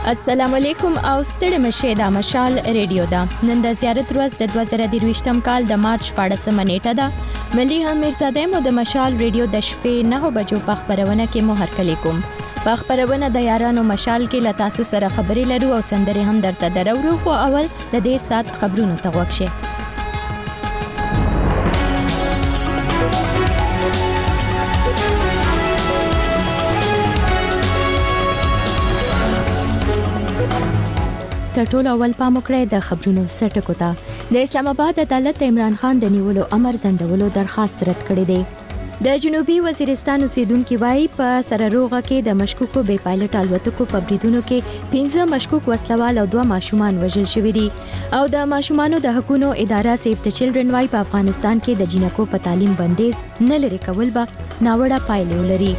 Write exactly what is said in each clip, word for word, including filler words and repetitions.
السلام علیکم او ستړي مشه د مشال ریډیو دا نن د زیارت ورځ د دوه زره درویشتم کال د مارچ پاړسمه نیټه ده. ملي هم میرزاده مو د مشال ریډیو د شپې نه بجو په خبرونه کې مو هرکلی کوم. په خبرونه د یارانو مشال کې له تاسو سره خبرې لرو او سندري هم درته درو خو اول د دې سات خبرونو ته وښه. تر ټولو اول پام وکړئ د خبرونو سرټکو ته. د اسلام آباد عدالت عمران خان د نیولو امر ځنډولو درخواست رد کړی دی. د جنوبي وزیرستان اوسیدونکو وايي په سرروغه کې د مشکوکو بې پایلټ الوتکو په بریدونو کې پنځه مشکوک وسلوال او دوه ماشومان وژل شوي دي او د ماشومانو د حقوقو اداره سیف د چلډرن وايي په افغانستان کې د جنکو په تعلیم بندیز نه لري کول به ناوړه پایلې ولري.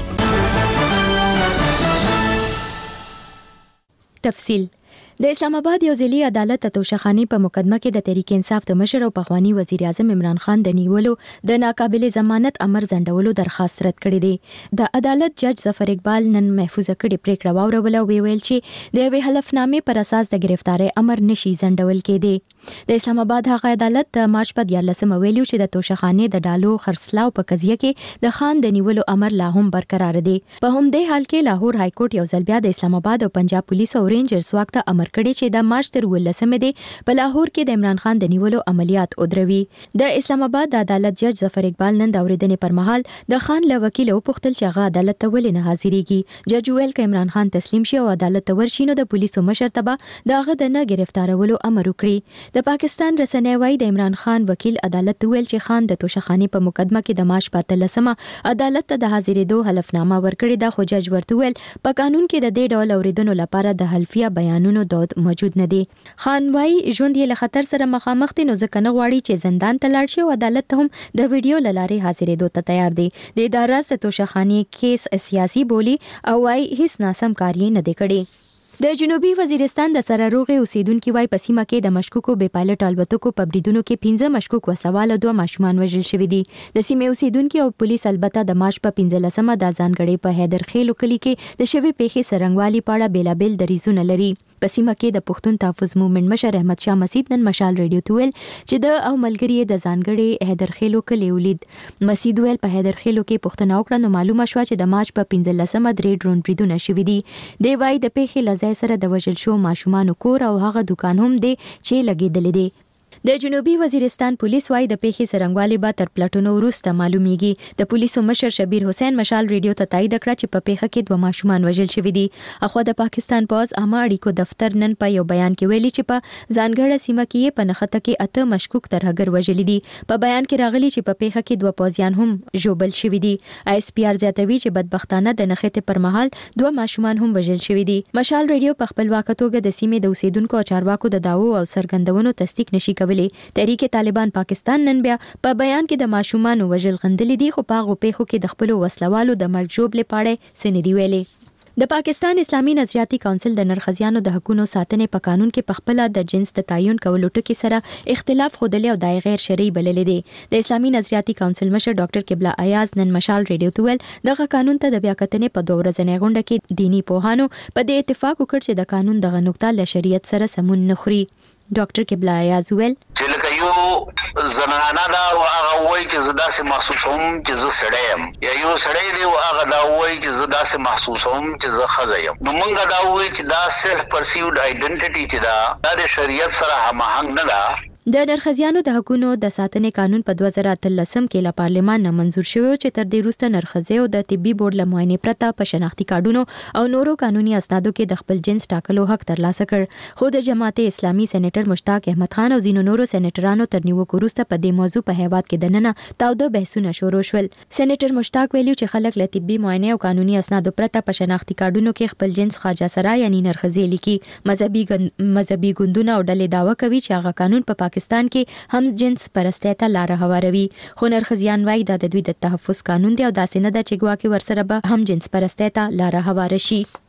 تفصیل د اسلام آباد یو ځلي عدالت د توشخانی په مقدمه کې د تحریک انصاف د مشر او پخوانی وزیر اعظم عمران خان د نیولو د ناقابل ضمانت امر ځنډولو درخواست رد کړی دی. د عدالت جج ظفر اقبال نن محفوظه کړي پریکړه واوروله او ویل چې د یوې حلفنامې پر اساس د گرفتاری امر نشي ځنډول کېدی. د اسلام آباد هغه عدالت د مارچ په دیارلسمه ویلو چې د توشخانی د ډالو خرڅلاو په قضیه کې د خان د نیولو امر لا هم برقرار دی. په همدې حال کې لاهور های کورټ یو ځل بیا د اسلام آباد او پنجاب پولیس او رینجرز واک ته امر کړی چې د مارچ تر ولسمه دی په لاهور کې د عمران خان د نیولو عملیات ودروي. د اسلام آباد د عدالت جج ظفر اقبال نن د اوریدنې پر مهال د خان له وکیل او پختل چې هغه عدالت ته ولې نه حاضرېږي. جج ویل ک عمران خان تسلیم شي او عدالت ته ورشي نو د پولیسو مشر تبا دغه د نه گرفتارولو امر وکړي. د پاکستان رسنۍ وايي د عمران خان وکیل عدالت ته ویل چې خان د توشخانی په مقدمه کې د مارچ په اتلسمه عدالت ته د حاضرېدو حلفنامه ورکړې ده خو جج ورته ویل په قانون کې د دې ډول اوریدنو لپاره د حلفیه بیانونو دود موجود نه دی. خان وايي ژوند یې له خطر سره مخامخ دي نو ځکه نه غواړي چې زندان ته لاړ شي او عدالت ته هم د ویډیو له لارې حاضرېدو ته تیار دی. د اداره ستوشخانی کیس سیاسي بولی او وايي هیڅ ناسم کار یې نه دی کړی. د جنوبي وزیرستان د سرروغه اوسیدونکو وايي په سیمه کې د مشکوکو بې پایلټ الوتکو په بریدونو کې پنځه مشکوک وسوال او دوه ماشومان وژل شوي دي. د سیمې اوسیدونکو او پولیس البته د مارچ په پنځلسمه د ځانګړي په حیدر خیلو کلی کې د شوی پیښې سرنګوالي پاړه بیلابل دریزونه لري. په سیمه کې د پښتون تحفظ مومنت مشر احمد شاه مسعود نن مشال ریډیو ته ویل چې د او ملګری د ځانګړي حیدر خیلو کلی ولید. مسعود ویل په حیدر خیلو کې پښتنه وکړه نو معلومه شو چې د مارچ په پنځلسمه درې ډرون بریدونه شوي دي. دی وايي د پیښې لزای سره د وژل شو ماشومان کور او هغه دکان هم دی چې لګیدل دي. د جنوبي وزیرستان پولیس وايي د پیښې سرنګوالي به تر پلټونو وروسته معلومیږي. د پولیسو مشر شبیر حسین مشال ریډیو ته تایید کړ چې په پیښه کې دوه ماشومان وژل شوي دي. اخو د پاکستان پوز عامه اړیکو دفتر نن په یو بیان کې ویلي چې په ځانګړې سیمه کې په نخته کې اته مشکوک ترهګر وژل دي. په بیان کې راغلي چې په پیښه کې دوه پوزیان هم ژوبل شوي دي. ایس پی آر زیاتوي چې بدبختانه د نخته پر مهال دوه ماشومان هم وژل شوي دي. مشال ریډیو په خپل واکتوګه د سیمې د اوسیدونکو او چارواکو د داوو او سرګندونو تصدیق نشي کولی. تحریک طالبان پاکستان نن بیا په بیان کې د ماشومان وژل غندلې دي خو په هغه پیښو کې د خپل وسلوالو د مرګ جوړ لپاره سندې ویلي. د پاکستان اسلامي نظریاتي کونسل د نرخزیانو د حقوقو ساتنې په قانون کې په خپل د جنس د تعین کولو ټکي سره اختلاف خودلې او دای غیر شرعي بللې دي. د اسلامي نظریاتي کونسل مشر ډاکټر قبله ایاز نن مشال ریډیو ته ویل دغه قانون ته د بیا کتنې په دوه ورځې غونډه کې دینی پوهانو په دې اتفاق وکړ چې د قانون دغه نقطه له شریعت سره سمون نه خوري. ډاکټر قبله ایاز ویل چې لکه یو زنانه دا او هغه وایي چې زه داسې محسوسوم چې زه سړی یم یا یو سړی دی او هغه دا وایي چې زه داسې محسوسوم چې زه ښځه یم. نو موږ دا وایو چې دا سیلف پرسیوډ آیډنټیټي چې دا دا د شریعت سره هماهنګ نه ده. د نرخزیانو د حقوقو د ساتنې قانون په دوه زره اتلسم کې له پارلمان نه منزور شوی چې تر دې وروسته نرخزي او د طبي بورډ له معاینې پرته په شناختی کارډونو او نورو قانوني اسنادو کې د خپل جنس ټاکلو حق ترلاسه کړ. خو د جماعت اسلامي سېنیټر مشتاق احمد خان او زینو نورو سېنیټرانو تر نیوکو وروسته په دې موضوع په هیواد کې دننه تاوده بحثونه شروع شول. سېنیټر مشتاق ویلي چې خلک له طبي معاینې او قانوني اسنادو پرته په شناختی کارډونو کې خپل جنس خواجه سره یعنی نرخزي لیکي. مذهبي مذهبي ګوندونه او ډلې داوا کوي چې هغه قانون په پاکستان کې هم جنس پرستی ته لار هواروي. خو نرخزیان وايي دا د دوی د تحفظ قانون دی او داسې نه ده چې ګواکې ورسره به هم جنس پرستی ته لار هواره شي.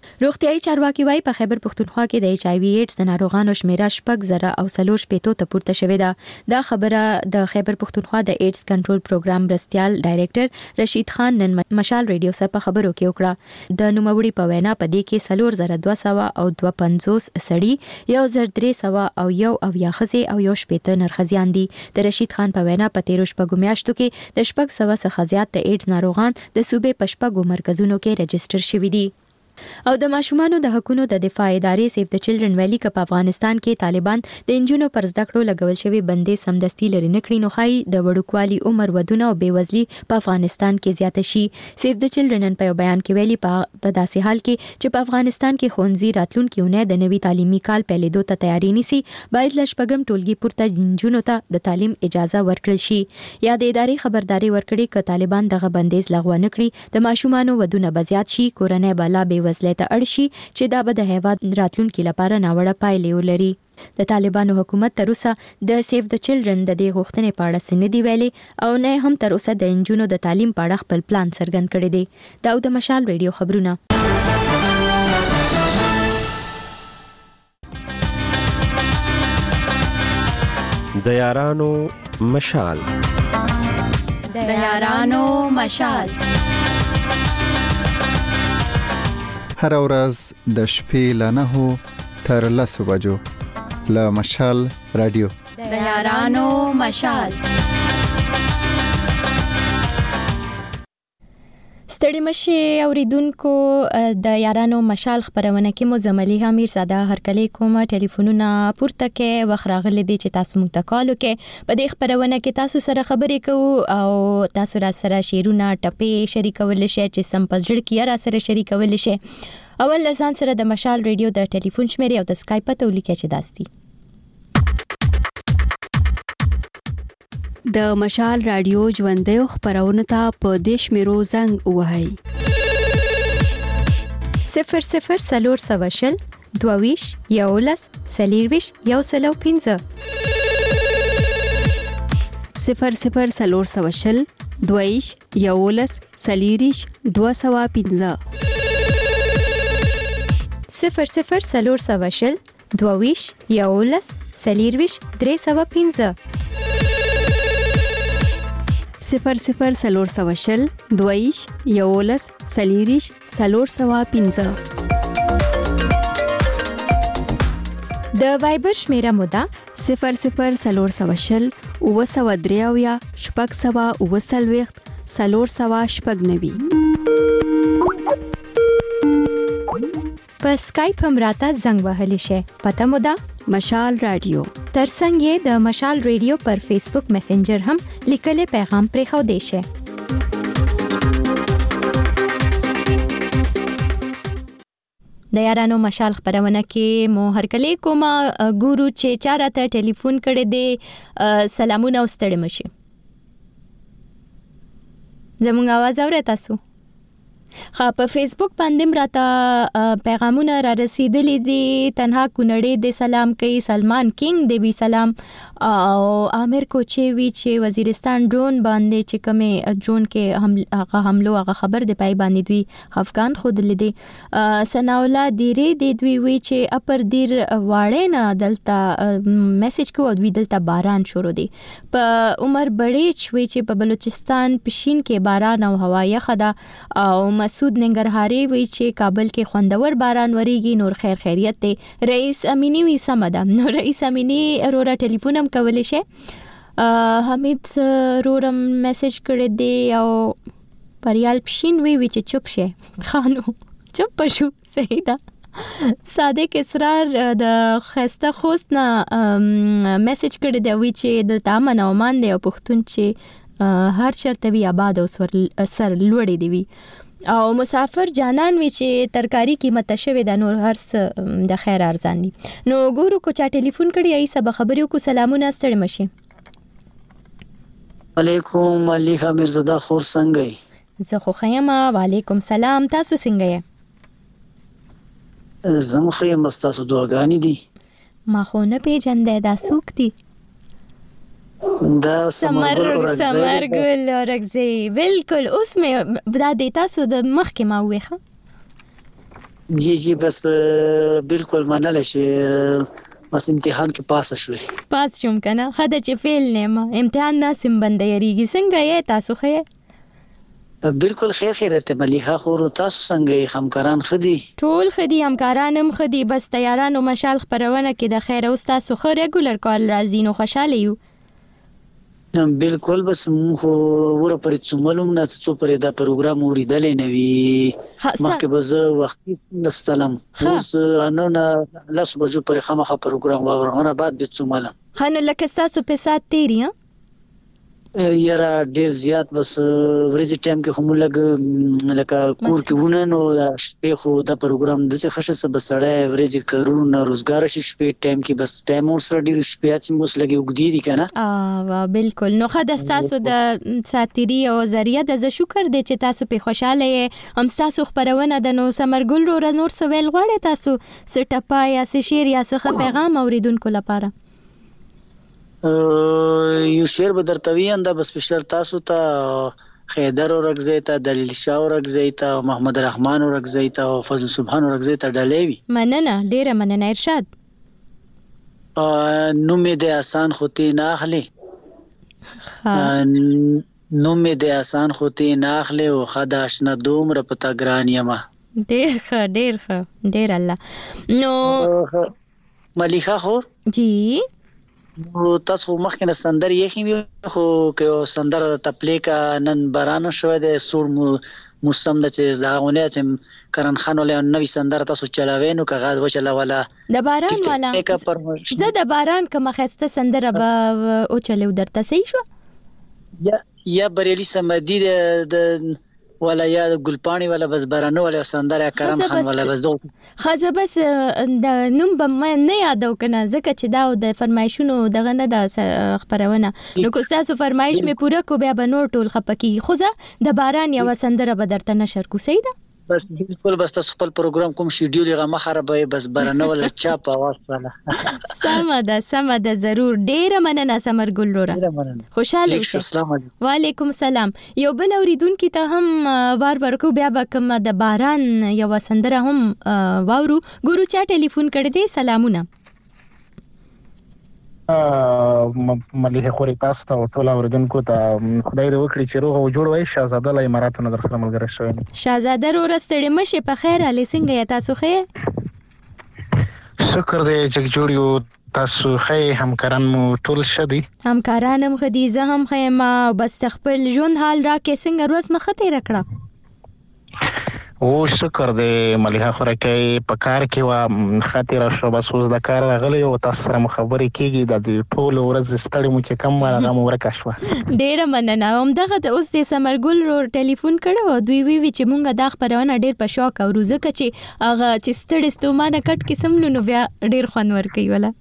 روغتيایي چارواکي وايي په خیبر پښتونخوا کې د ایچ آی وی ایډز د ناروغانو شمیره شپږ زره او څلور شپېتو ته پورته شوې ده. دا خبره د خیبر پښتونخوا د ایډز کنټرول پروګرام مرستيال ډایریکټر رشید خان نن مشال ریډیو سره په خبرو کې وکړه. د نوموړي په وینا په دې کې څلور زره دوه سوه او دوه پنځوس سړي، یو زر درې سوه او یو اویا ښځې او یو شپېته نرښځیان دي. د رشید خان په وینا په تیرو شپږو میاشتو کې د شپږ سوه څخه زیات د ایډز ناروغان د صوبې په شپږو مرکزونو کې رجسټر شوي دي. او د ماشومانو د حقوقو د دفاع ادارې سیف د چلډرن ویلي ک په افغانستان کې طالبان د انجونو پر زده کړو لګول شوی بندې سمدستي لري نکړي نو خای د وړوکوالي عمر ودونه او بیوزلي په افغانستان کې زیات شي. سیف د چلډرن په بیان کې ویلي په داسې حال کې چې په افغانستان کې خونځي راتلونکي ونه د نوي تعلیمي کال پیلېدو ته تیاری نیسي، باید لشپګم ټولګي پورته انجونو ته د تعلیم اجازه ورکړل شي. یا د ادارې خبرداري ورکړي ک طالبان دغه بندیز لغوه نکړي د ماشومانو ودونه بزیات شي، کورنۍ بالا بیوزلي ته اړ شي چې دا به د هیواد راتلونکي لپاره ناوړه پایلې ولري. د طالبانو حکومت تر اوسه د سیف د چلډرن د دې غوښتنې په اړه څه نه دی ویلي او نه هم تر اوسه د انجونو د تعلیم په اړه خپل پلان څرګند کړی دی. دا د مشال ریډیو خبرونه. د یارانو مشال د یارانو مشال هر ورځ د شپې له نهو تر لسو بجو له مشال رادیو د یارانو مشال. ستړي مشه اوریدونکو د یارانو مشال خبرونه کې مو زملي امیر ساده هرکلی کومه ټلیفونونه پورته کې وخراغله دي چې تاسو مونږ ته کال وکړي. په دې خبرونه کې تاسو سره خبرې کوو او تاسو را سره شیرونه ټپې شریکول شي چې سم پزړ کې را سره شریکول شي. اول لزان سره د مشال ریډیو د ټلیفون شمیره او د اسکایپ ته ولیکه چې داستی. د مشال رادیو ژوندې خبرونه ته په دیش میرو زنګ وهاي صفر صفر سلور سواشل دوویش یولس سلیرویش یو سلو پینځه صفر صفر سلور سواشل دوویش یولس سلیریش دو سوا پینځه صفر صفر سلور سواشل دوویش یولس سلیرویش درې سوا پینځه صفر صفر سلور سواشل دویش یولس سلیریش سلور سوا پینځه. د وایبر شمیره مودا صفر صفر سلور سواشل او سوا دریاویا شپږ سوا او سلويخت سلور سوا شپږ نوي. په اسکایپ هم راته زنګ وهلی شي. پته مودا مشال رادیو. ترڅنګ یې د مشال ریډیو پر فیسبوک میسنجر هم لیکلي پیغام پرې خو دی شي. د یارانو مشال خبرونه کې مو هرکلی کومه ګورو چې چاره ته ټلیفون کړي دي. سلامونه او ستړي مشي. زموږ आवाज اورئ تاسو؟ خا په فیسبوک باندې راته پیغامونه را رسیدلي دي. تنها کونړې د سلام کوي، سلمان کینګ دی وی سلام او عامر کوچي وی چې وزیرستان ډرون باندې چې کومه ډرون کې هم هغه حمله هغه خبر دی پای باندې دوی افغان خود لیدي. سناولا دیری دی دوی وی چې اپر دیر واړې نه دلته میسج کو او دوی دلته باران شروع دی. په عمر بړیچ وی چې په بلوچستان پښین کې باران او هوا یخ ده او مسعود ننګرهاري وی چې کابل کې خوندور باران وریږي. نور خیر خیریت دی. رئیس امینی وی سمده. نو رئیس امینی رورا ټلیفون هم کولی شي. حمید رورم میسج کړی دی او پریال پښین وی وی چې چوپ شه خانو چوپ شو. صحیح ده. صادق اسرار د خسته خوست نه میسج کړی دی وی چې دلته امن او امان دی او پښتون چې هر شرط وی آباد او سر لوړې دی وی او مسافر جانان وی چې ترکاری قیمت شوه د نور هرڅ د خیر ارزان دي. نو ګورو کو چا ټلیفون کړی ای سبا خبرو کو سلامونه ستړي مشي. علیکم ملیحه مرزاده خور څنګه یې؟ زه خو خیمه. وعلیکم سلام. تاسو څنګه یې؟ زم خیم تاسو دعاګانې دي. ما خو نه پیژندې دا څوک دي؟ دا سمر سمر ګل اورګزی بالکل اوس مې دا دیتا سو د مخ کې ما وېخه جی جی بس بالکل منل شي بس امتحان کې پاس شوې پاس شوم کنه خدای چې فیل نه امتحان نه سم بندي یریږي څنګه یې تاسو خې بالکل خیر خیرته ملیحه خو تاسو څنګه همکاران خدي ټول خدي همکاران هم خدي بس تیارانو مشال خبرونه کې د خیر او تاسو خو ریګولر کال راځي نو خوشاله یو بالکل بس مخ ور پر څوملم نه څو پر دا پروګرام اوریدل نه وی مخکې به وخت نستلم اوس انو نه لاس بجو پر خامخه پروګرام واورونه بعد به څوملم خنو لکه تاسو په سات تیری یاره ډیر زیات بس ورځي ټایم کې هم لګ لکه کور کې ونه نو شپې خو دا پروګرام د څه خشه څه بسړې ورځي کارونه روزګار شي شپې ټایم کې بس ټایم اور سره ډیر شپې چې موس لګي وګدي دي کنه اه بالکل نو خدای تاسو د ساتيري او ذریعہ د شکر دې چې تاسو په خوشاله یې هم تاسو خبرونه د نو سمرګل رو نور سویل غواړي تاسو سټپا یا شیر یا څه پیغام اوریدونکو لپاره یو شعر به درته ویم دا بس پښتر تاسو ته خیدر ورغزی ته دلیل شاه ورغزی ته محمد رحمان ورغزی ته فضل سبحان ورغزی ته ډلېوي مننه ډیره مننه ارشاد نو مې د آسان خوتی نه اخلي نو مې د آسان خوتی نه اخلي او خدا آشنا دومره پتا ګران یما ډیر ښه ډیر ښه ډیر الله نو ملیحه خو جی نو تاسو مخکې نه سندر یې خو خو که سندر د تپلیکا نن باران شوه د سور موسم د چې زاغونه چې کرن خان ولې نوې سندر تاسو چلاوي نو کغاز وچلا ولا د باران والا زه د باران کوم خسته سندر به او چلو درته صحیح شو یا یا بریلی سمدی د ولا یا ګلپانی ولا بس بارانو ولا سندر کرم خان ولا بس دو خزه بس د نوم به مې نه یادو کنه ځکه چې دا د فرمایشونو دغه نه د خبرونه نو کو تاسو فرمایش مې پوره کو بیا به نور ټول خپکی خوځه د باران یو سندره به درته نشر کو سیده بس بالکل بس تاسو خپل پروګرام کوم شیډول یې غمه خرابوي بس بارانو ولا چا په आवाज والا سم ده سم ده ضرور ډیره مننه سمرګل رورا خوشاله اوسئ السلام علیکم وعلیکم السلام یو بل اوریدونکو ته هم وار ورکو بیا به کوم د باران یو سندره هم واورو ګورو چا ټلیفون کړی دی سلامونه مليحه خوري تاسو ته ټول اوریدونکو ته خدای دې وکړي چې روغ او جوړ وای شاهزاده له اماراتو نه درسره ملګری شوی شاهزاده ور ستړي مشه په خیر علي څنګه یا تاسو خې شکر دې چې جوړیو تاسو خې همکاران مو ټول شدي همکاران هم خدي زه هم خې ما بس خپل ژوند حال را کې څنګه روز مخ ته رکړه او شکر دې مليحه خوري کې په کار کې وا خاطر شو بس اوس د کار غلي او تاسو سره مخابري کیږي د ټول ورځ ستړي مو چې کم وره مو ورکښوا ډیر مننه هم دغه د اوس د سمرګل رو ټلیفون کړو دوی وی وی چې مونږه د خبرونه ډیر په شوق او روزه چې هغه چې ستړي ستومانه کټ قسم نو بیا ډیر خوان ور کوي ولا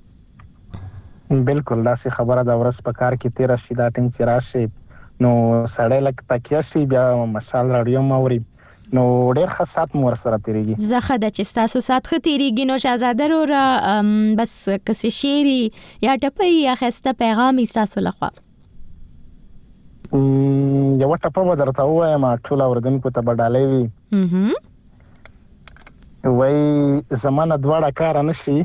بالکل دا سي خبره د ورځ په کار کې تیر شي دا ټیم چې راشي نو سړی لک تکیا شي بیا مشال رادیو موري نو ډېر ښه سات مور سره تیریږي زه خدای چې تاسو سات خ تیریږي نو شاهزاده رو بس کسي شيري یا ټپي یا خسته پیغام تاسو لخوا یو ټپه به درته وایم ټول اوردونکو ته بدالې وي وای زمانه دواړه کار نشي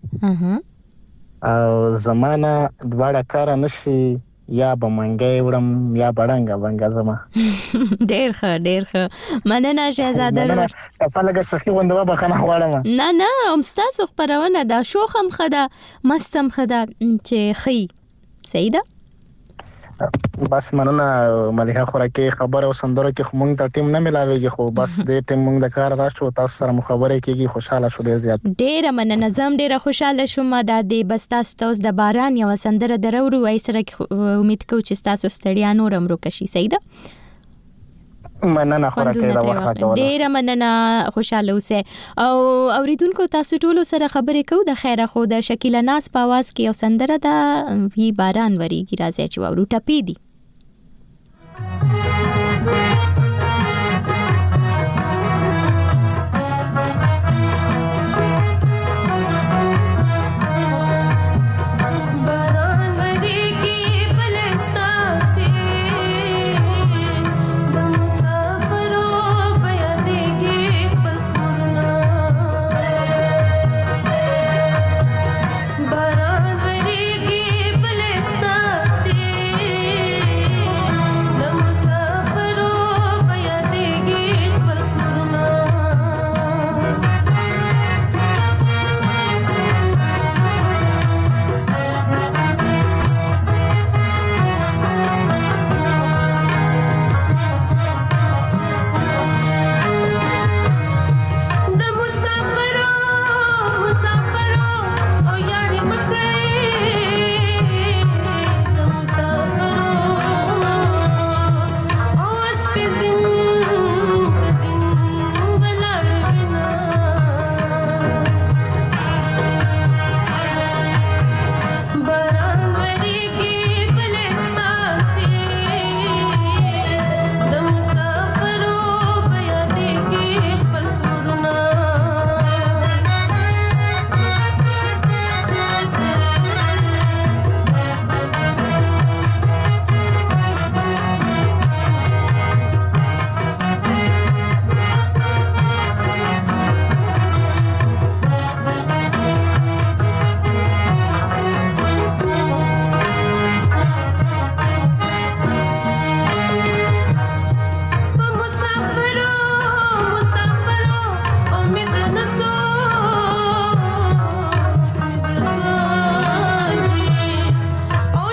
او زمانه دواړه کار نشي یا به منګي وړم یا بڑنګا بنګا زما ډېر ښه ډېر ښه مننه شهزاده رو په لګه سخي وندو به خنه غواړم نه نه هم تاسو خبرونه دا شوخم خدا مستم خدا چې خي صحیح ده بس مننه مليحه خورا کې خبر او سندره کې مونږ ته ټیم نه ملاويږي خو بس دې ټیم مونږ د کار راشو تاسو سره مخابره کیږي خوشاله شو ډیر زیات ډیر مننه زم ډیر خوشاله شوم دا دې بس تاسو د باران یو سندره درورو وای سره امید کوم چې تاسو ستړیا نورم روکشي صحیح ده مننه خورا کې دا وخت ډیر مننه خوشاله اوسه او اوریدونکو تاسو ټول سره خبرې کوو د خیره خو د شکیله ناز په आवाज کې یو سندره ده وی باران وریږي راځي چې ورو ټپی دي No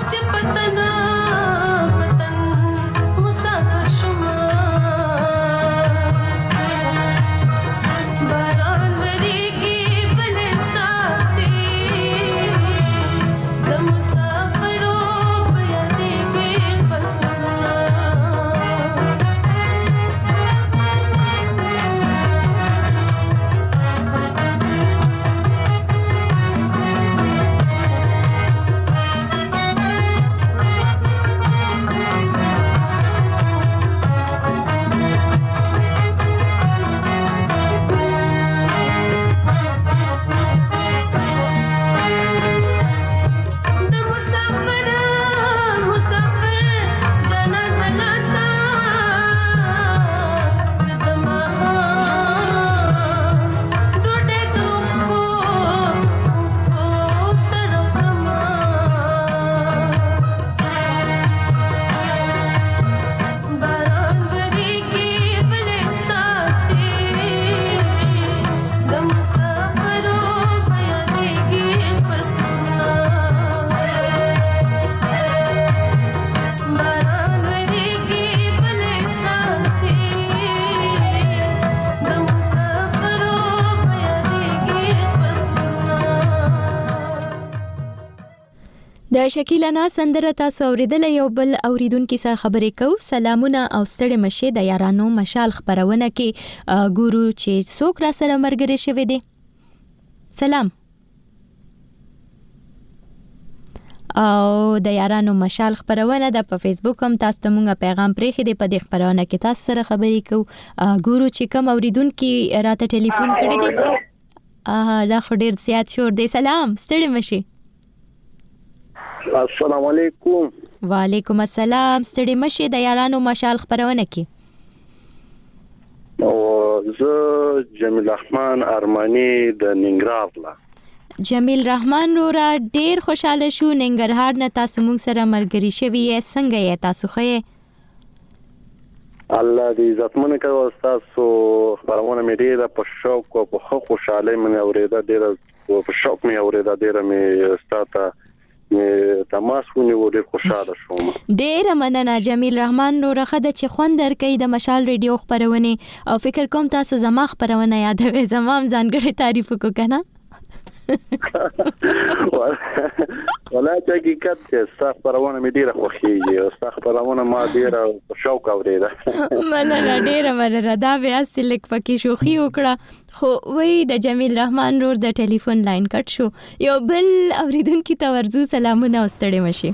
د شکیلنا سندره تاسو اوریدل یو بل اوریدونکو سره خبرې کو. سلامونه او ستړي مشه د یارانو مشال خبرونه کې ګورو چې څوک را سره مرګري شوی دی. سلام. او د یارانو مشال خبرونه د په فیسبوک هم تاسو ته مونږه پیغام پرېخې دی. په دې خبرونه کې تاسو سره خبرې کو. ګورو چې کوم اوریدونکو راته ټلیفون کړی دی. اه دا خو ډیر زیات شور دی. سلام ستړي مشه. السلام علیکم. وعلیکم السلام. ستړي مشه د یارانو مشال خبرونه کې. او زه جمیل رحمان ارمانی د ننګرهار لا. جمیل رحمان رورا ډیر خوشاله شو ننګرهار نه تاسو مونږ سره مرګري شوی یې. څنګه یې تاسو خې؟ الله دې عزتمن کړو. تاسو خبرونه مې ډیره په شوق او په خوشاله مې اوریدا. ډیره په شوق مې اوریدا. ډیره مې ستاته مې تماس ونیو. ډیر خوشاله شوم. ډیر مننه جمیل رحمان نور خدای چې خوندر کوي د مشال ریډیو خبرونه. او فکر کوم تاسو زما خبرونه یادوي. زما ځانګړي تعریف وکړه کنه. ولا چې حقیقت چې صاحب پرونه مې ډیره خوښیږي. او صاحب پرونه ما ډیره شوق اوریدا. مننه ډیره مننه. دا بیا سلیک پکې شوخي وکړه. خو وای د جمیل رحمان رور د ټلیفون لاین کټ شو. یو بل اوریدونکو ته ورزو سلامونه او ستړي مشي.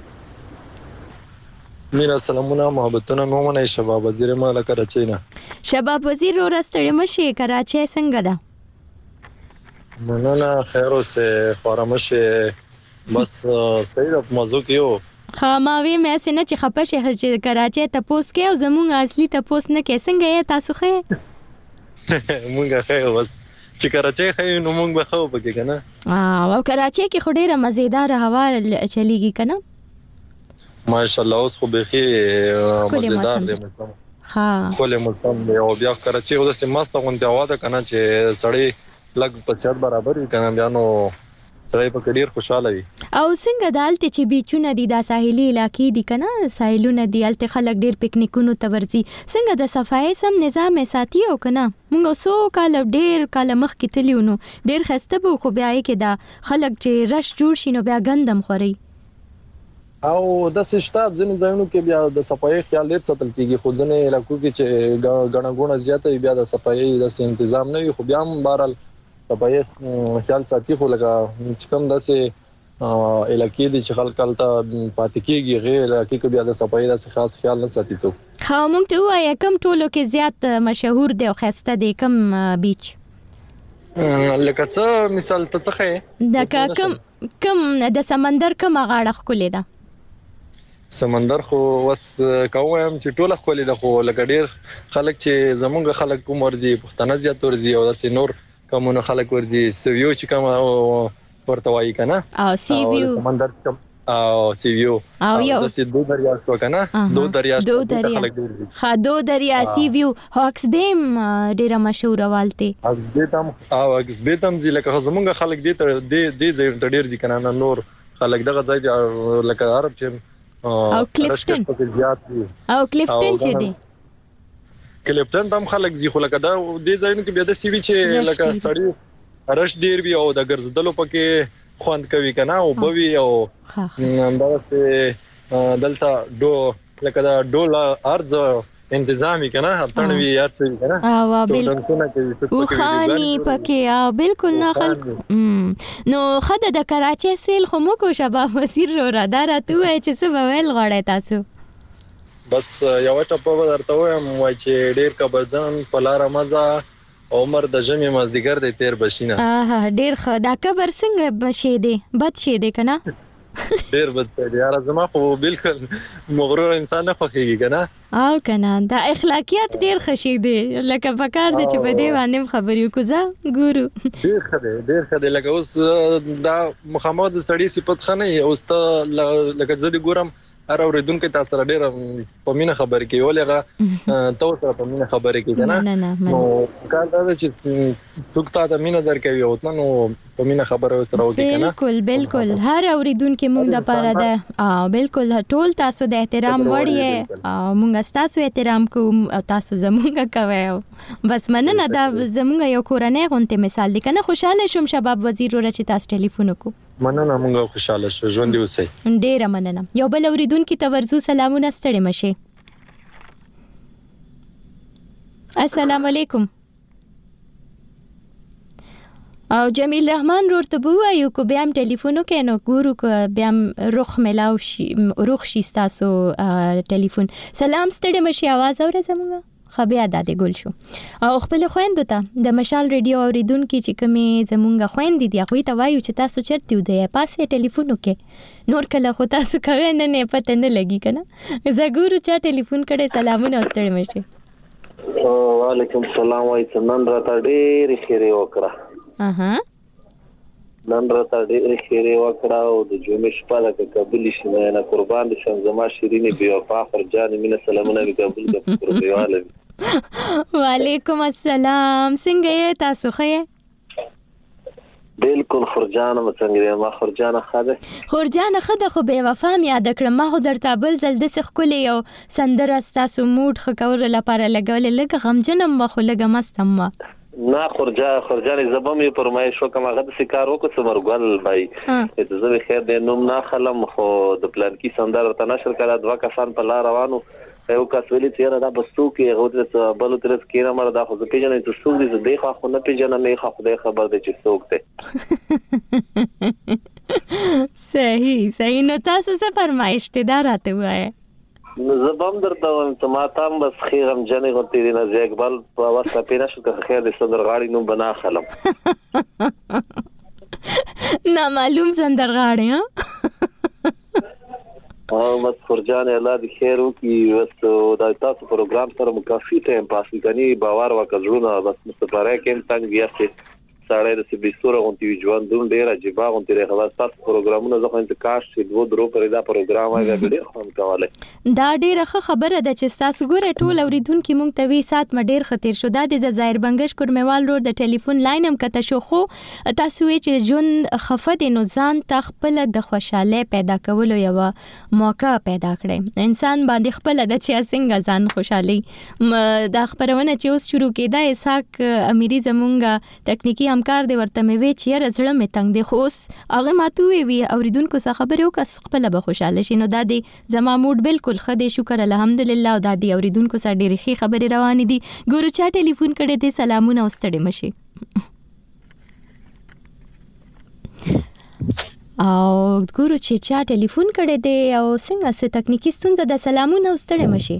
میرا سلامونه محبتونه مومنه شباب وزیر مال کراچۍ نه. شباب وزیر ور ستړي مشي. کراچۍ څنګه ده؟ مننه خیر اوسه فارمشه. بس صحیح د موضوع کېو. خاماوي مې سينه چې خپشه چې کراچۍ ته پوس کې او زموږ اصلي ته پوس نه کې. څنګه یې تاسو خې؟ مونږه خې بس چې کراچۍ خې نو مونږ به خو پکې کنه. اه او کراچۍ کې خو ډیره مزیدار هوا چلیږي کنه. ماشاءالله اوس خو به خې مزیدار دی. ها خپل موسم دی. او بیا کراچۍ او د سیماسته غونډه هوا ده کنه چې سړی لګ په سیاست برابر وي کنه. بیا نو سړی په ډیر خوشاله وي. او څنګه دالته چې بیچونه دي د ساحلي علاقې دي کنه. ساحلونه دي الته خلک ډیر پکنیکونو ته ورځي. څنګه د صفای سم نظام ساتي او کنه. موږ سو کال ډیر کال مخ کې تلیونو ډیر خسته بو. خو بیا کې دا خلک چې رش جوړ شي نو بیا غندم خوري. او د سشتات ځنې ځایونو کې بیا د صفای خیال ډیر ساتل کیږي. خو ځنې علاقو کې چې غڼه غونه زیاته بیا د صفای د تنظیم نه وي. خو بیا هم بهرال صفای خیال ساتي. خو لکه چې کوم داسې علاقې دي چې خلک هلته پاتې کېږي غیر علاقې کې بیا د صفای داسې خاص خیال نه ساتي څوک. خو موږ ته وایي کوم ټولو کې زیات مشهور دی او ښایسته دی کوم بیچ؟ لکه څه مثال ته څه ښیې؟ د کوم کوم د سمندر کومه غاړه ښکلې ده؟ سمندر خو وس کوم چې ټوله ښکلې ده. خو لکه ډېر خلک چې زمونږ خلک کوم ورځي پښتانه زیات ورځي او داسې نور کومونه خلک ورځي. سویو چې کوم ورته وایي کنه. او سی ویو سمندر او سی ویو او یو داسې دو دریا شو کنه. دو دریا دو دریا خا دو دریا سی ویو. هاکس بیم ډیره مشهور والته. هاکس بیتم او هاکس بیتم زی لکه زمونږ خلک دې ته دې دې ځای ته ډیر ځي کنه. نور خلک دغه ځای لکه عرب چې او کلیفټن او کلیفټن چې دی کلیفټن هم خلک زی خو لکه دا دې ځایونو کې بیا د سی وی چې لکه سړی رش ډیر وی او د ګرځدلو پکې خوند کوي کنه او بوي او همدغه دلته دو لکه دا ډول ارز انتظامی کنه هپتنوي یاد څه کنه او بالکل او خاني پکې او بالکل نه خلک نو خدای د کراچي سیل خو مو کو شباب وزیر رو را دارته وای چې څه ویل غواړی تاسو بس یو ټپه ورته وایم وای چې ډیر کبرجن پلار مزه عمر د جمع مزدګر د تیر بشینه اه ډیر خدا کبر څنګه بشي دی بد شي دی کنه ډیر بد دی یار زما خو بالکل مغرور انسان نه خوږي کنه او کنه دا اخلاقیات ډیر خشي دی لکه پکار د چې په دی باندې خبرې کوزه ګورو ډیر خدای ډیر خدای لکه اوس دا محمد سړی صفت خنه اوس ته لکه زدي ګورم هر اوریدونکو تاسو سره ډیر په مینه خبرې کوي ولغه تاسو سره په مینه خبرې کوي کنه نو کار دا چې څوک تاسو مینه درکوي او نو په مینه خبرې سره وکړي کنه بالکل بالکل هر اوریدونکو موږ د پاره ده او بالکل ټول تاسو د احترام وړي او موږ تاسو احترام کوم او تاسو زمونږ کوي بس مننه دا زمونږ یو کورنۍ غونته مثال دی کنه خوشاله شوم شباب وزیر ور چې تاسو ټلیفون وکړو مننه موږ خوشاله شو ژوند دی اوسئ ډیر مننه یو بل اوریدونکو ته ورزو سلامونه ستړي مشه السلام علیکم او جمیل رحمان ورته بوایو کو بیا هم ټلیفون وکینو ګورو کو بیا هم رخ ملاو شي رخ شي تاسو ټلیفون سلام ستړي مشه आवाज اوره زموږه خبي اده ګل شو او خپل خويندو ته د مشال ریډیو اوریدونکو چې کومه زمونږه خويندې دی خو ته وایو چې تاسو چرته دی پاسه ټلیفون وکې نور کله خو تاسو کوي نه نه پته نه لګي کنه زګورو چا ټلیفون کړي سلامونه واستړې مشه وعلیکم السلام وای نن راته ډېر خیره وکړه اها نن راته ډېر خیره وکړه او د جمعې شپه لکه قبول شي نه قربان شم زما شیرینی بیا فخر جان مینه سلامونه قبول کړو دیواله وعلیکم السلام څنګه یې تاسو ښه بالکل خرجانه څنګه ما خرجانه خاده خرجانه خاده خو به وفا مې یاد کړم ما خو درته بل زل د سخ کولې یو سندره تاسو موډ خکور لپاره لګول لګه غمجنم خو لګه مستم نه خرجا خرجانه زبم یې پرمایش وکم هغه د سکار وکړ سمرګل بای ته زه خیر دې نوم نه خلم خو د پلان کې سندره ته نشر کړه دوا کسان په لار روانو یو کس ویلي چې را بستو کې غوډه بل ترس کې نه مر دا خو پیژنې ته څو دې دې خو نه پیژنې نه خو خدای خبر دې چې څوک ته صحیح صحیح نو تاسو څه فرمایش ته دراته وای زبم درته وایم ته ما تام بس خیرم جنې غوتی دې نه اقبال په واسطه پینا شو ته خیر دې صدرغاړي نو بنا خلم نا معلوم صدرغاړي ها او بس خرجان الله دې خیر وکي بس دا تاسو پروګرام سره مکافي ټایم پاس کني باور وکړونه بس مستفاره کې څنګه یاستي ساړې د سبيستوره غونټي ژوند دون ډیر عجیب غونټي خلاص تاسو پروګرامونه ځکه انتقاش چې دوه درو پرې دا پروګرام هغه ډیر خوند کاوله دا ډیره خبره ده چې تاسو ګوره ټول اوریدونکو مونږ ته وی سات م ډیر خطر شو دا د ظاهر بنگش کورموال روډ د ټلیفون لاین هم کته شو خو تاسو وی چې جون خفد نو ځان تخپل د خوشاله پیدا کولو یو موقع پیدا کړي انسان باندې خپل د چې څنګه ځان خوشالي دا خبرونه چې اوس شروع کېده اسحاق امیری زمونږه تکنیکی همکار دی ورته مې وی چې رزړه مې تنگ دی خو هغه ماته وی اوریدونکو څخه خبرې وکړه خپل به خوشاله شي نو دا دی زما موډ بالکل خدای شکر الحمدلله او دا دی اوریدونکو سره ډېرې ښې خبرې روانې دي ګورو چا ټلیفون کړی دی سلامونه واستړې مشي او ګورو چې چا ټلیفون کړی دی او څنګه څه تکنیکی ستونزه ده سلامونه واستړې مشي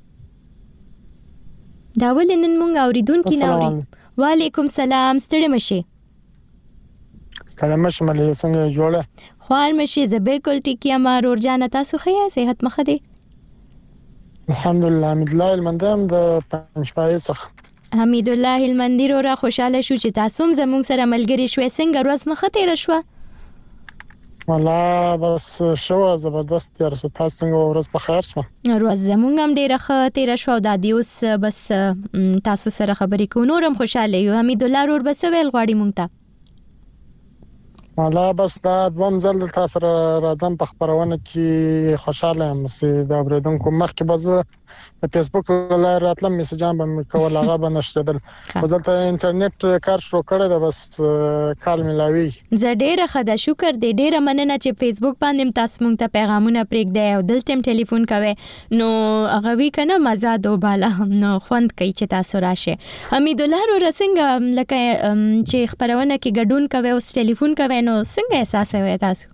دا ولې نن مونږ اوریدونکو نه اوري وعلیکم سلام ستړي مشي ستړي مشي ملي څنګه جوړه خوار مشي زه بالکل ټیک یم اور جان تاسو ښه صحت مخه دي الحمدلله حمد الله المندم د پنځپای څخه حمید الله المندیر را خوشاله شو چې تاسو زموږ سره ملګری شوي څنګه ورځ مخه تیر شو والله بس شو زبردست تیر شو تاسو څنګه ورځ په خیر شو ورځ زموږ هم ډیره ښه تیر شو دا دیوس بس تاسو سره خبرې کوو نورم خوشاله یو حمید الله ور بس ویل غواړي مونږ ته مالا بس دا دوم ځل تاسو راځم په خبرونه کې خوشاله یم چې دا بریدونکو مخکې به د فیسبوک لاره راتلم میسجان به کول هغه به نشدل ودلته انټرنیټ کار شروع کړی دا بس کال ملاوي زه ډیره خدا شکر دې ډیره مننه چې فیسبوک باندې تاسو مونږ ته پیغامونه پرېږدئ او دلته ټلیفون کوي نو هغه وی کنه مزه دوباله نو خوند کوي چې تاسو راشه حمید الله رسنګ لکه چې خبرونه کې ګډون کوي او ټلیفون کوي نو څنګه احساس وي تاسو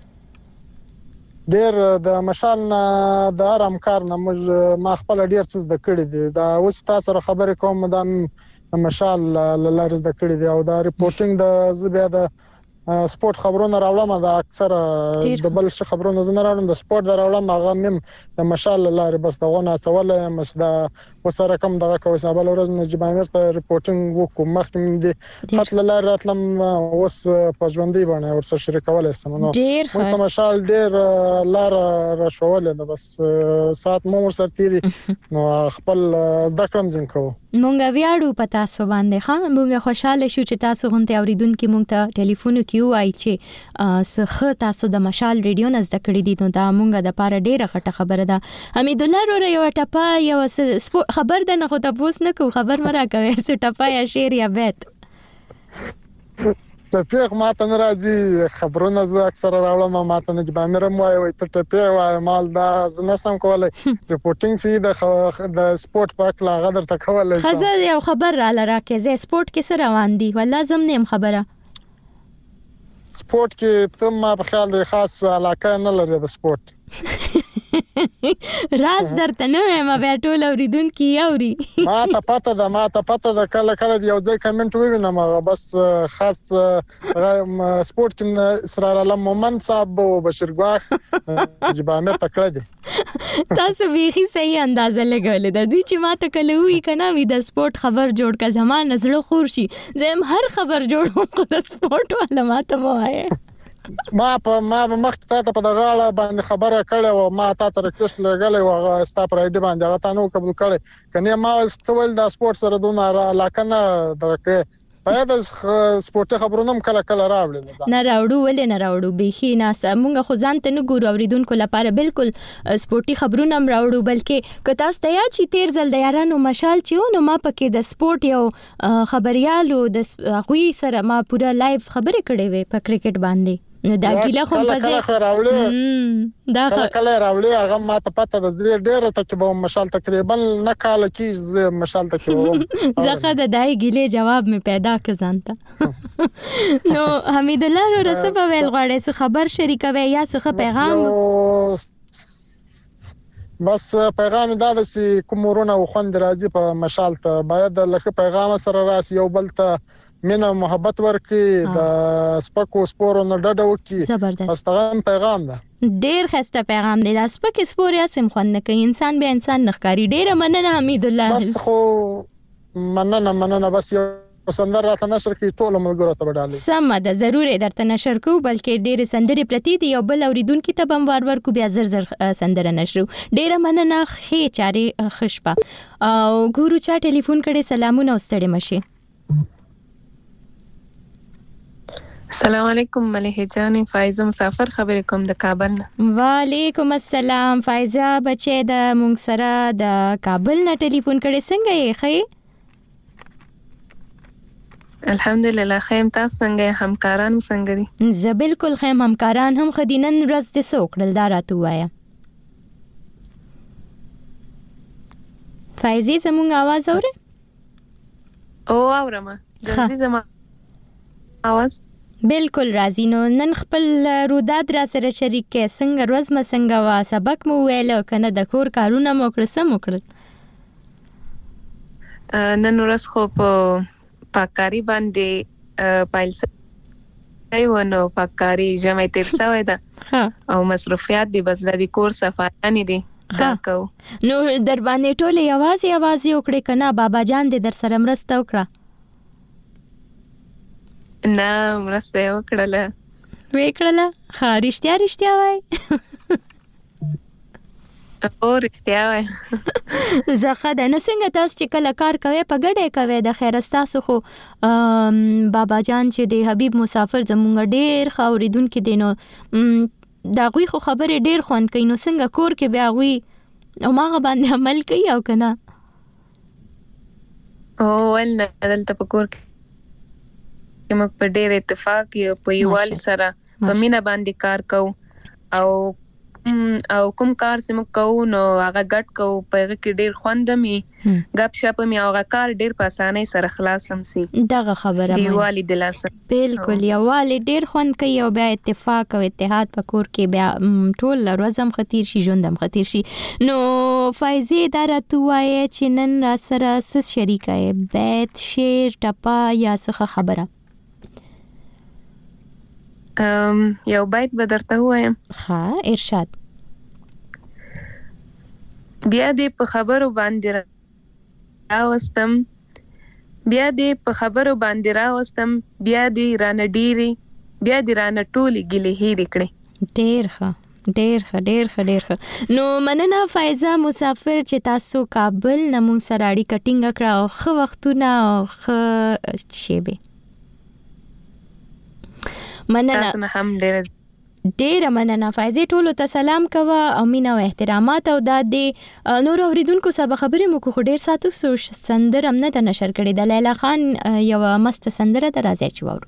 ډیر د مشال نه د آرام کار نه موږ ما خپل ډیر څه د کړی دي دا اوس تاسو سره خبرې کوم د مشال لاره د کړی دي او دا ریپورتینګ د زبیا د سپورت خبرونه راوړم دا اکثر د بل څه خبرونه زنه راوړم د سپورت راوړم هغه مم د مشال لاره بس دغه څول مس دا وسره کوم دغه کوي سبل ورځ نه جبامر ته ریپورتینګ وکم مخکې دي خپل لاره راتلم اوس په ژوندۍ باندې ورسره شریکول استم نو مو مشال ډیر لاره راشول ده بس سات مو ورسره تیری نو خپل ذکرم زین کو مونږ ویاړو په تاسو باندې ها مونږ خوشاله شو چې تاسو غونته اوریدونکو مونږ ته ټلیفون کیو آی چې سخه تاسو د مشال ریډیو نه زده کړی دي نو دا مونږه د پاره ډیره غټه خبره ده حمید الله رو یو ټپا یو خبر ده نه خو تاسو نه کو خبر مرا کوي څه ټپا یا شعر یا بیت ټپیغ ماته ناراضي خبرونه زه اکثر راوړم ماته نه جبامر مو وي ته ټپی وای مال دا زنه سم کولای ریپورتینګ سي د د سپورت پاک لا غدر تکول خزه یو خبر را لراکه زه سپورت کې سره روان دي ولا لازم نیم خبره سپورت کې ته ما په خیال دی خاص علاقه نه لري د سپورت راز درته نه ما بیا ټول اوریدونکو یوري ما ته پته ده ما ته پته ده کله کله یو ځای کمنټ وینم بس خاص سپورت کې اسرار علم مومن صاحب او بشیر ګواخ جبامه تکړه دي تاسو ویخي صحیح اندازه لګولې ده دوی چې ما ته کله وی کنه وی د سپورت خبر جوړ کا زمان نظر خور شي زم هر خبر جوړم خو د سپورت ولا ما ته وایي ما په ما مخ ته په دغه باندې خبره کړې او ما تا ته ریکوست لګلې او ستا پر اډي باندې هغه تاسو قبول کړې کني ما استول د سپورت سره دونه علاقه نه درکه په دې سپورت خبرونم کله کله راوړل نه راوړو ولې نه راوړو بيخي ناس مونږ خو ځان ته نه ګورو اوریدونکو لپاره بالکل سپورتي خبرونه هم راوړو بلکې که تاسو ته یا چې تیر ځل د یارانو مشال چې نو ما پکې د سپورت یو خبريالو د غوي سره ما پورا لایو خبرې کړې وې په کرکټ باندې نو دا ګیله خو په ځای دا کله راولي هغه ما ته پته د زری ډیره تکبه مشال تقریبا نه کال کې مشال تکبه زخه د دای ګیله جواب می پیدا ک ځانته نو حمید الله رو رسبه ویل غواړي څه خبر شریکوي یا څه پیغام بس پیغام دا د کومورونه خوند راځي په مشال ته باید لکه پیغام سره راسي یو بل ته مینه محبت ورکي د سپکو سپورو نه ډډه وکي بس دا پیغام ده ډیر خسته پیغام دی د سپکو سپوریا سم خوند کوي انسان به انسان نخکاری ډیر مننه حمید الله بس خو مننه مننه بس یو سندر راته نشر کی ټول ملګرو ته وډالي سم ده ضرور درته نشر کو بلکې ډیر سندري پرتی دی یو بل اوریدونکو ته بم وار ور کو بیا زر زر سندره نشرو ډیر مننه خې چاري خشپا او ګورو چا ټلیفون کړي سلامونه واستړي مشي السلام علیکم مليحه جان فایزه مسافر خبرې کوم د کابل نه وعلیکم السلام فایزه بچې د مونږ سره د کابل نه ټلیفون کړي څنګه یې خې الحمدلله خیم تاسو څنګه همکاران څنګه دي زه بالکل خیم همکاران هم خدینن ورځ د سوکړل دا راته وایا فایزه زموږ आवाज اوري او اورم جلدی زما आवाज بالکل راځي نو نن خپل روداد را سره شریک کې څنګه روز ما څنګه وا سبق مو ویل کنه د کور کارونه مو کړ سم وکړل نن ورځ خو په پاکاری باندې پایل سای ونه پاکاری جمع تیر سوی ده او مصرفيات دي بس د کور صفایانی دي دا کو نو در باندې ټوله یوازې یوازې وکړې کنه بابا جان دې در سره مرسته وکړه نه مرسته وکړله وکړله ها رښتیا رښتیا وای او رښتیا وای زخه د نو څنګه تاسو چې کله کار کوي په ګډه کوي د خیر تاسو خو بابا جان چې د حبیب مسافر زمونږ ډیر خاوریدونکو دینو دا غوي خو خبره ډیر خوان کوي نو څنګه کور کې بیا غوي او ماغه باندې عمل کوي او کنه او ول نه دلته په کور کې موږ په ډېر اتفاق یو په یووالي سره په مینا باندې کار کوو او او کوم کار سم کوو نو هغه ګټ کوو په هغه کې ډېر خوندمي غپ شپ مې هغه کار ډېر په اسانۍ سره خلاصم سي دغه خبره دی والی دلاسه بالکل یو والی ډېر خوند کوي او بیا اتفاق او اتحاد په کور کې بیا ټول ورځم خطیر شي ژوندم خطیر شي نو فایزه اداره توای چې نن را سره سس شریکه بیت شیر ټپا یا څه خبره ام یو بیت به درته وایم ها ارشاد بیا دې په خبرو باندې راوستم بیا دې په خبرو باندې راوستم بیا دې رانه ډيري بیا دې رانه ټولي ګلې هېرې کړې ډېر ښه ډېر ښه ډېر ښه ډېر ښه نو مننه فایزه مسافر چې تاسو کابل نمون سره اړیکه ټینګه کړه او ښه وختونه او ښه شیبې مننه تاسو نه هم ډېر ډېر مننه فایزه ټولو ته سلام کوه او مینا او احترامات او د دې نور اوریدونکو سره خبرې مو کو ډېر ساتو سو سندر هم نه د نشر کړي د لیلا خان یو مست سندره د راځي چوارو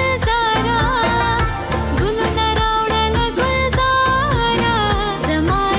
Zama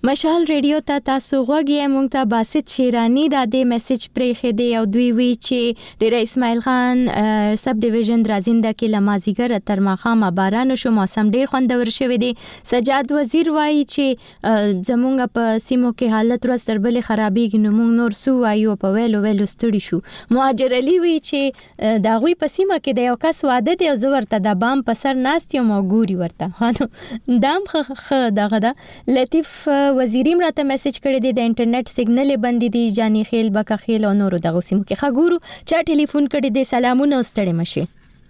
مشال ریډیو ته تاسو غوږی مونږ ته باسط شیرانی د دې میسج پرې خېده او دوی وی چې ډیر اسماعیل خان سب ډیویژن درازنده کې لمازیګر تر ماخامه باران شو موسم ډیر خوندور شوی دی. سجاد وزیر وایي چې زمونږ په سیمو کې حالت ورځ تر بلې خرابېږي نو مونږ نور سو وایو په ویلو ویلو ستړي شو. مهاجر علي وی چې دا غوي په سیمه کې د یو کس واده دی او زه ورته د بام په سر ناست یم او ګوري ورته هانو دام خ دغه دا لطیف وزیریم راته میسج کړی دی د انټرنیټ سیګنل بندي دی جانی خیل بکا خیل او نورو دغه سیمو کې خګورو چا ټلیفون کړی دی. سلامونه ستړي مشي.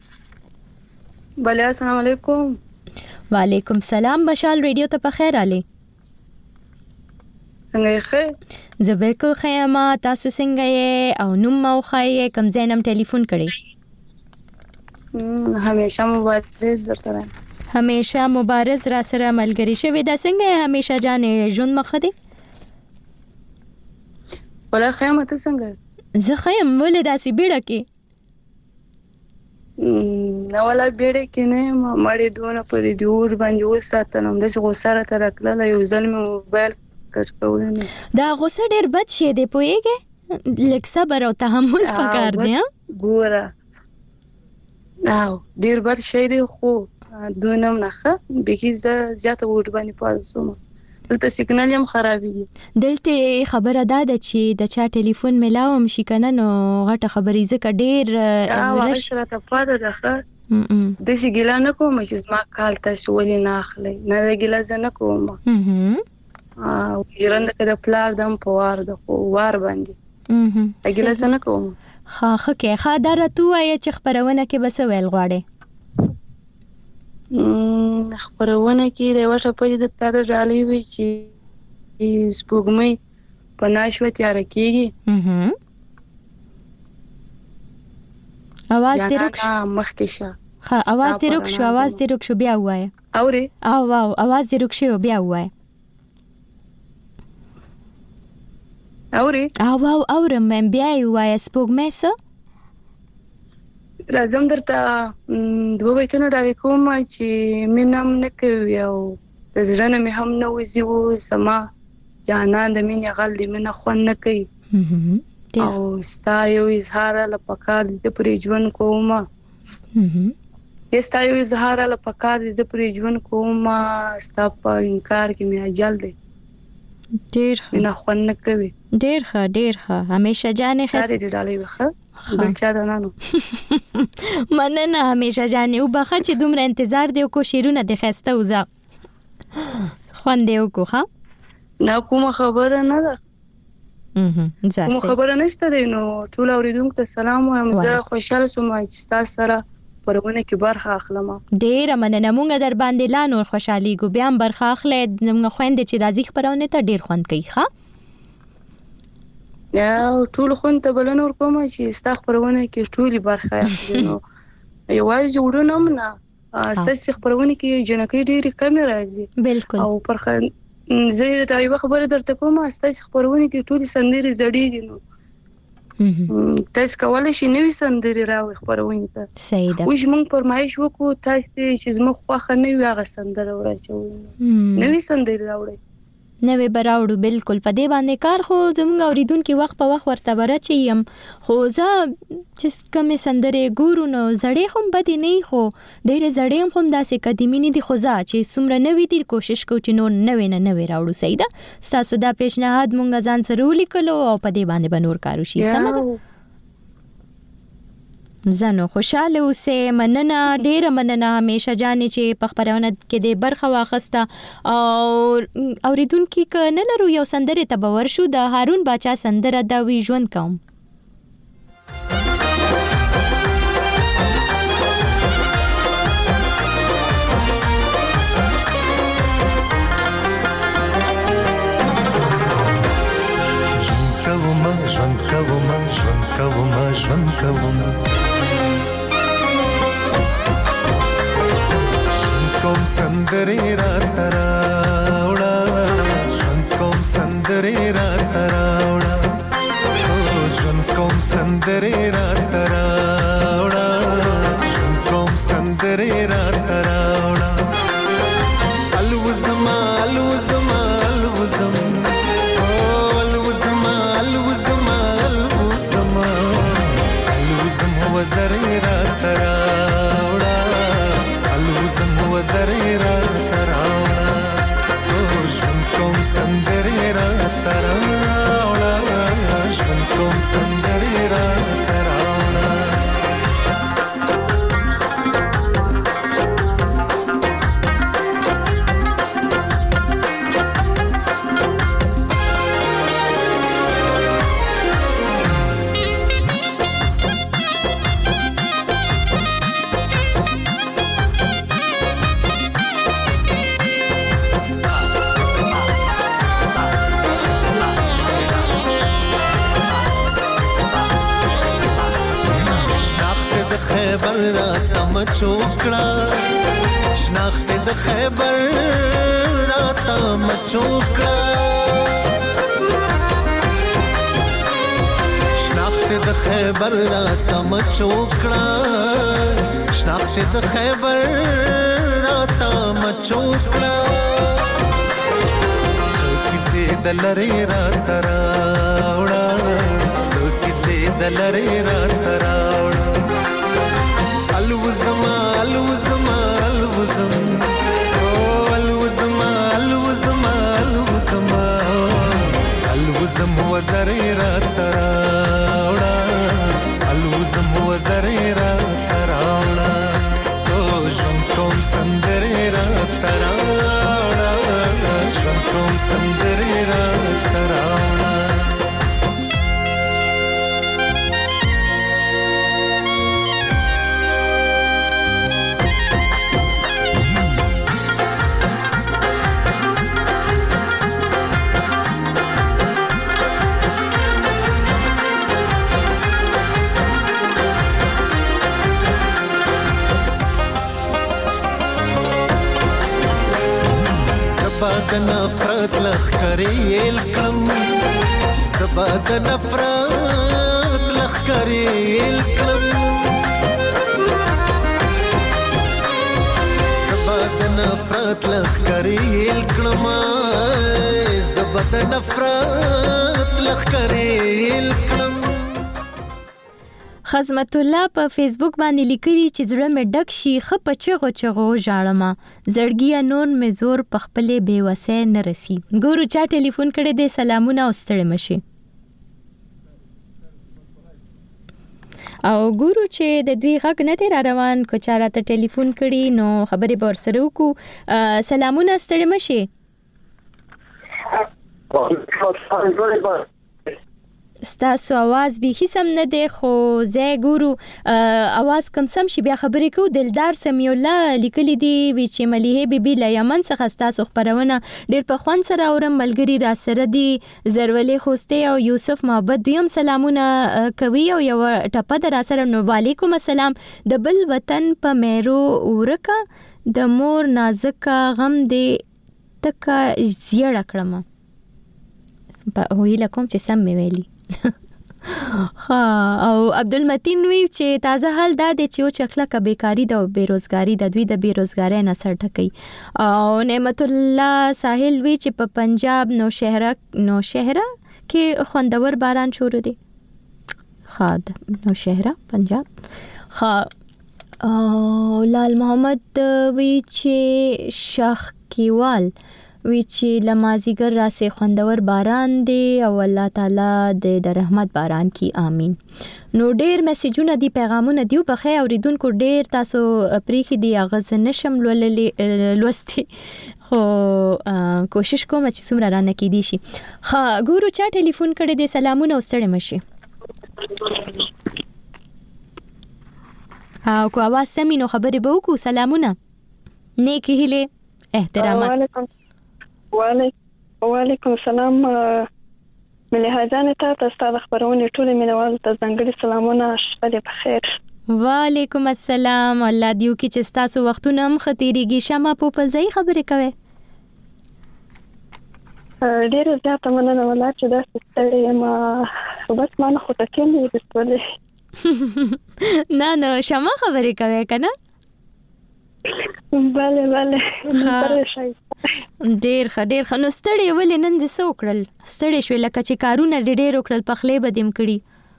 بله السلام علیکم. وعلیکم سلام. مشال ریډیو ته په خیر علي. څنګه یې ښه؟ زه بالکل ښه یم. تاسو څنګه یې او نوم مو ښایي کوم ځای نه ټلیفون کړی؟ همیشه مبارز در سره. همیشه مبارز را سره ملګری شوی دا څنګه همیشه جانې ژوند مخه دی؟ ولا خیمه ته څنګه؟ زه خیم ولې داسې بیړه کې؟ نه ولا بیړه کې نه مړې دونه پرې دی اور باندې وساتنم د غوسه را تر کله یو ځل مې موبایل کټ کولم. دا غوسه ډیر بد شي دی پوهیږي لکه صبر او تحمل پکار دی. ګوره او ډیر بد شي دی خو دونه نه بګی زیاته اور باندې پاسوم دلته سیګنال هم خرابېږي. دلته خبره دا ده چې د چا ټلیفون ملاوم شي کنه نو غټه خبرې زکه ډیر رش راته پاده ده د سی ګیلا نه کوم چې زما کال تاسو ولې نه اخلي نه د ګیلا ځنه کوم او یرنده کده پلار دم پوار د خو وار باندې ګیلا ځنه کوم. خا خکه خا درته وای چې خبرونه کې بس ویل غواړي خبرونه کې د وټه په دې د تاسو جالي وي چې سپوږمۍ په ناشوه تیار کېږي. اواز دې رک شو مخکې شه. ها اواز دې رک شو اواز دې رک شو بیا وای اوري او واو اواز دې رک شو بیا وای اوري او واو اورم من بیا وای سپوږمۍ سه راځم درته دوه وختونه راوي کوم چې مینم نه کوي او د زړه نه مې هم نه وځي و سما جانان د مینې غل دې مینه خون نه کوي او ستا یو اظهار له پکار دې پرې ژوند کوم ستا یو اظهار له پکار دې پرې ژوند کوم ستا په انکار کې مې اجل دی ډیر مینه خون نه کوي. ډیر ښه ډیر ښه همیشه جانې خسته دې ډالې وخه بلچا ده نانو مننه همیشه جانې او بخه چې دومره انتظار دی کو شیرونه د خسته وزا خوان دی کو ها نه کومه خبره نه ده کومه خبره نشته دی نو ټول اوریدونکو ته سلام وایم. زه خوشاله سوم چې تاسو سره پرونه کې برخه اخلم. ډیر مننه مونږ در باندې لا نور خوشحالي ګو بیا برخه اخلې زموږ خويندې چې راځي خبرونه ته ډیر خوند کوي ښا یا ټول خوند ته بلنه ورکوم چې ستا خبرونه کې ټولي برخه اخلي. نو یوازې وړونم نه اساس خبرونه کې جنکې ډېری کم راځي بالکل او پرخه زه دا یو خبره درته کوم اساس خبرونه کې ټولي سندري زړې دي نو تاسو کولای شئ نوې سندري راوي خبرونه ته. صحیح ده. وښ موږ پرمایش وکړو تاسو چې زموږ خوخه نه وي هغه سندره ورچو نوې سندري راوړي نوې براوړو بالکل په دې باندې کار خو زموږ اوریدونکو وخت په وخت ورته ورچي يم خو زه چې کومه سندره ګورو نو زړې هم بدی نه خو ډېر زړې هم داسې قدیمی نه دي خو زه چې سمره نوې دي کوشش کوم چې نو نوې نه نوې راوړو. صحیح ده. تاسو دا پیشنهاد مونږ ځان سره ولیکلو او په دې باندې بنور کارو شي سم ده. زنو خوشاله اوسه مننه ډیره مننه همیشه جانې چې په خبرونه کې د برخه واخسته او اوریدونکو ک نه لرو یو سندره ته باور شو د هارون باچا سندره دا وی ژوند کوم. ژوند کوم ژوند کوم ژوند کوم کوم سندري را تراوړه ژوند کوم سندري را تراوړه ژوند کوم سندري را تراوړه ژوند کوم سندري را تراوړه الوزما الوزما الوزما سندرې راته راوړه خیبر راته مچوکړه شناخت د خیبر راته مچوکړه شناخت د خیبر راته مچوکړه شناخت د خیبر راته مچوکړه څو کیسې د لرې راته راوړه څو کیسې د لرې راته راوړه الوزما الوزما الوزم او الوزما الوزما الوزما الوزم وزرې راته راوړه الوزم وزرې راته راوړه او ژوند کوم سندرې راته راوړه ژوند کوم سندرې راته راوړه زبا د نفرت لخکرې الکړم زبا د نفرت لخکرې الکړم زبا د نفرت لخکرې الکړم زبا د نفرت لخکرې الکړم خزمت الله په فیسبوک باندې لیکلي چې زړه مې ډک شي خپ چغو چغو ژړما زړګیا نور مې زور په خپلې بے وسه نه رسی ګورو چا ټلیفون کړي دې سلامونه واستړې مشي او ګورو چې د دوی غږ نه دی را روان کو چا راته ټلیفون کړي نو خبرې به ورسره وکړو سلامونه واستړې مشي ستاسو आवाज به هیڅ هم نه دی خو زه ګورو आवाज کم سم شي بیا خبرې کو دلدار سمیع الله لیکلي دی وی چې ملیحه بیبي له یمن څخه ستاسو خبرونه ډېر په خوان سره اورم ملګری را سره دی زرولې خوسته او یوسف محبت دویم سلامونه کوي او یو ټپه در سره نو وعلیکم السلام د بل وطن په مېرو ورکا د مور نازکا غم دی تکا زیړه کړم په ویل کوم چې سم مې ویلي ها او عبدالمتین وی چې تازه حال دا دی چې او چخله ک بیکاری د بیروزګاری د دوی د بیروزګاری نه سر ټکي او نعمت الله ساحل وی چې په پنجاب نو شهر نو شهر کې خوندور باران شروع دی خاد نو شهر پنجاب ها او لال محمد وی چې شاخ کیوال وی چې لمازیګر را سه خوندور باران دی او الله تعالی د رحمت باران کی امين نو ډیر میسجونه دی پیغامونه دی په خیر اوریدونکو ډیر تاسو پریخي دی اغاز نشم لوستي خو کوشش کوم چې څومره رانه کې دي شي ها ګورو چا ټلیفون کړي دی سلامونه واستړې مشي او کو आवाज سمینو خبرې به وکړو سلامونه نیکی هله احترامات وعلیکم وعلیکم السلام ملیحه جان ته تاسو خبرونه ټول مینوال ته ځنګړي سلامونه شپه دې په خیر وعلیکم السلام الله دیو کی چې تاسو وختونه هم ختیریږي شمه په پلځي خبرې کوي ډیر زیات مننه ولا چې دا ستړي ما بس ما نه خو تکې نه بسولې نه نه شمه خبرې کوي کنه bale bale نن شي ډیر خډیر خنو ستړي ولې نن د سو کړل ستړي شو لکه چې کارونه ډېر وکړل په خلې بدیم کړي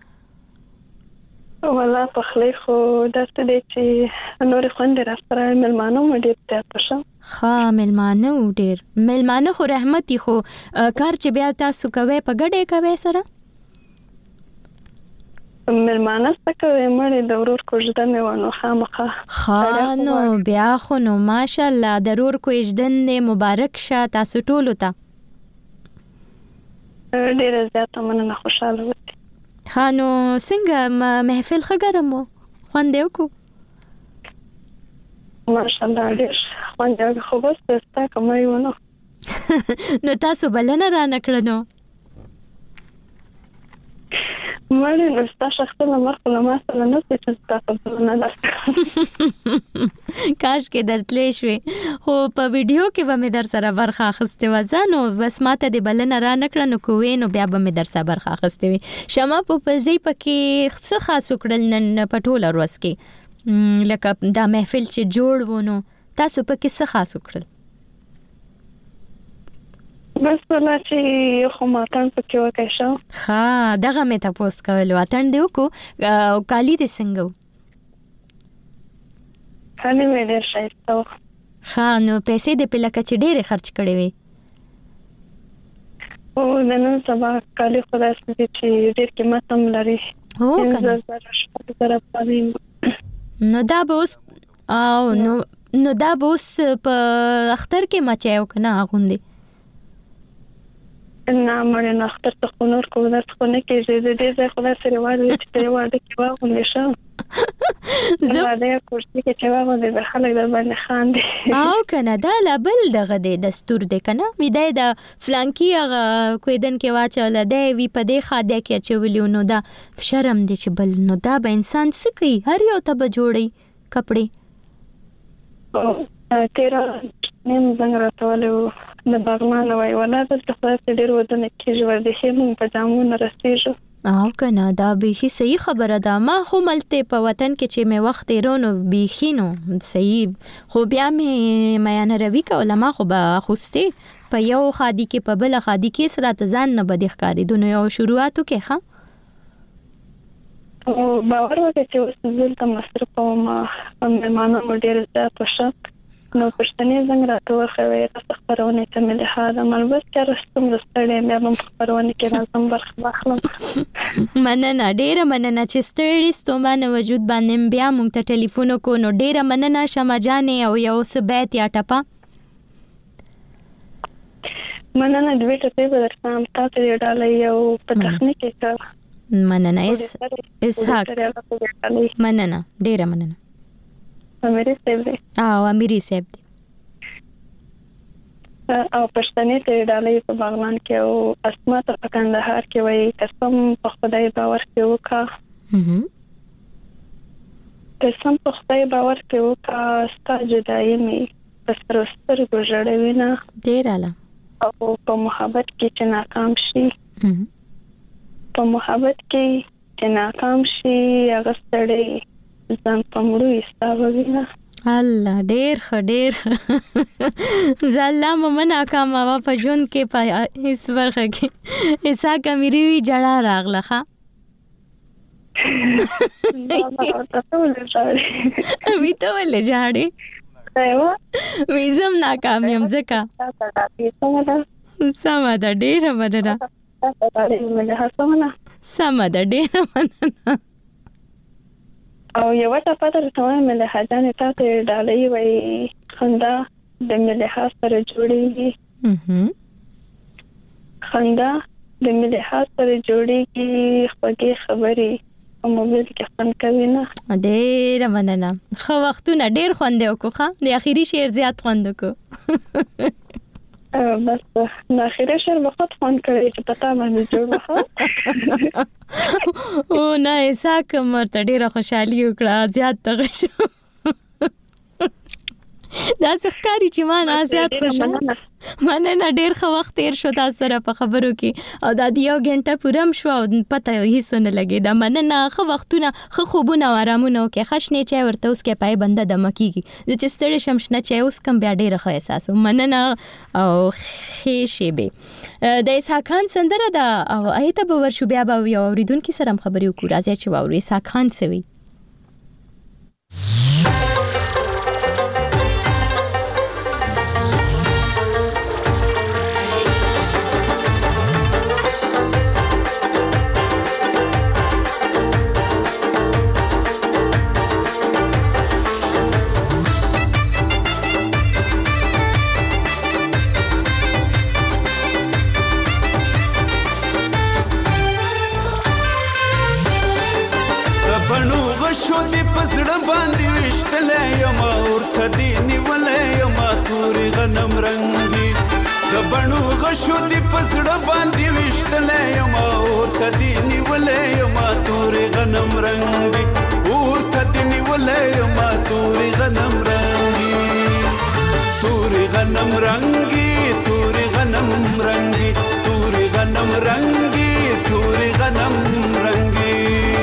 ولا په خلې خو داسته دي چې نور خوند راستره ملمانو مډې ته تاسو ها ملمانو ډیر ملمانو خو رحمتي خو کار چې بیا تاسو کوي په ګډه کوي سره ملمانه څخه مړ د ورور کوژده مې ونه خامخه خانو بیا خو نو ماشاءالله ضرور کوژدن مبارک شه تاسو ټول ته ډیر زیاته مننه خوشاله وته خانو څنګه محفل خګرمو خوان دیو کو ماشاءالله ډیر خوان دی خو بس تاسو کومه ونه نو تاسو بلنه را نکړنو مړ نو تاسو شخصا مرخه ما سره نه څه تاسو نه درته کاش کې درتلې شوي خو په ویډیو کې به مې در سره برخه اخیستې و ځانو بس ماته د بلنه را نکړنو کوې نو بیا به مې در سره برخه اخیستې وي شمه په پزې پکې څه خاص وکړل نن په ټوله ورځ کې لکه دا محفل چې جوړ ونه تاسو پکې څه خاص وکړل بس ولا چې خو ماتن پکې وکړ شو ها دغه مې تاسو کول واتن دیو کو او کالی دې څنګه کالی مې ډېر شایسته ها نو پیسې دې په لکه چې ډېر خرچ کړې وي او نن سبا کالی خدای دې چې ډېر قیمت هم لري هو کنه نو دا بوس او نو نو دا بوس په اختر کې مچایو کنه غوندي نه مړ نه اختر ته خنور کو نه څه نه کېږي دې دې خدای سره وایي چې ته وایي چې واغونې شه زه دا کوشش کې چې واغونې د خلک د باندې خاندي او کنه دا لبل دغه د دستور دی کنه وې د فلانکی هغه کویدن کې واچول دی وی په دې خاده کې چولیو نو دا شرم دی چې بل نو دا به انسان سکی هر یو ته به جوړي کپڑے تیرا نیم څنګه راټولو د باغمان وای ولا د تخصص ډیر ودونه کې ور دي چې موږ په جامو رسېږو او کنه دا به هي صحیح خبره ده ما خو ملته په وطن کې چې مې وخت رونو بيخینو صحیح خو بیا مې مې نه روي کوله ما خو به خوستي په یو خادي کې په بل خادي کې سره ځان نه بد ښکاری دونه یو شروعاتو کې ښه او باور وکړئ چې اوس دلته مصرف کوم هم مانو ډیر زیات وشک نو پښتنې څنګه راته ورخوي تاسو خبرونه ته ملي حاله ملبس کې رستم رستړې مې هم خبرونه کې راځم برخه واخلم مننه ډیره مننه چې ستړي ستومانه وجود باندې بیا مونږ ته ټلیفون کو نو ډیره مننه شمه جانې او یو څه بیت یا ټپه مننه دوی ته په درسام تاسو دې ډالې یو په تخنیک کې مننه اس اسحاق مننه ډیره مننه امیری صاحب دی او امیری صاحب دی او پښتنې ته ډالې په باغمان کې او اسماء ته په کندهار کې وایي قسم په خدای باور کې وکا قسم په خدای باور کې وکا ستا جدایي مې پسر سترګو ژړوي نه ډیر اعلی او په محبت کې چې ناکام شي په محبت کې چې ناکام شي هغه ستړي ځان پمړو ایستاوینه الله ډیر خډیر زلا ممنا کام وا په جون کې په اس ورخه کې ایسا کمیری وی جړه راغله ښا وی ته ولې جاړې ایوا وی زم ناکامیم زکه سما د ډیر مننه سما د ډیر مننه او یو ټا پاتره ته مې له حاجانې تاسو ډالې وای خندا د ملي حاس سره جوړیږي خندا د ملي حاس سره جوړیږي خوږې خبرې او موبایل کې فن کوي نه ډېر مننه خو وختونه ډېر خوند وکړه د اخیری شعر زیات خوند وکړه بس نو اخیری شعر وخت فون کړی چې پتا باندې جوړ وخت او نه اساک مرته ډیره خوشحالي وکړه زیات تغه شو دا څخکاری چې ما نه زیات خوشاله مننه ډیر خو وخت تیر شو تاسو سره په خبرو کې او دا یو غنټه پورم شو او پته هیڅ نه لګی دا مننه خو وختونه خو خوبونه آرامونه کې خشنه چې ورته اوس کې پای بنده د مکیږي چې ستړي شمشنه چې اوس کم بیا ډیر خو احساس مننه او خېشي به د اسحاق خان سندره دا او ایته به ورشو بیا به یو اوریدونکو سره خبرې وکړو راځي چې واوري اسحاق خان سوي بڼو غشو دې پسړه باندې وشتلې یم ورته دې نیولې یم تورې غنم رنګي د بڼو غشو دې پسړه باندې وشتلې یم ورته دې نیولې یم تورې غنم رنګي ورته دې نیولې یم تورې غنم رنګي تورې غنم رنګي تورې غنم رنګي تورې غنم رنګي تورې غنم رنګي